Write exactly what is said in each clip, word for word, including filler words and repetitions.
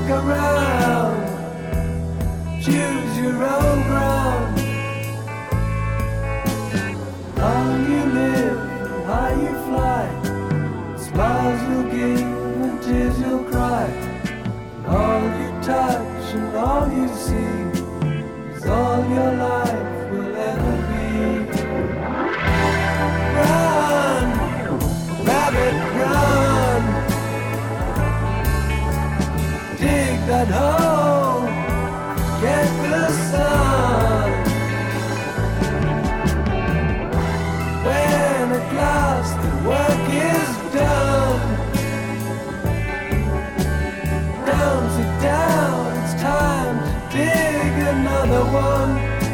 look around, choose your own ground. How you live, how you fly, smiles you'll give and tears you'll cry. All you touch and all you see is all your life will ever be. Run, rabbit, run. Dig that hole, get the sun. When at last the work is done, down, sit down, it's time to dig another one.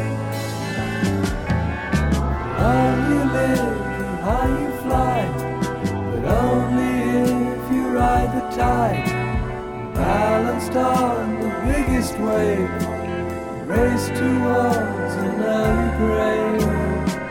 How you live and how you fly, but only if you ride the tide. Balanced on the biggest wave, race towards an early grave.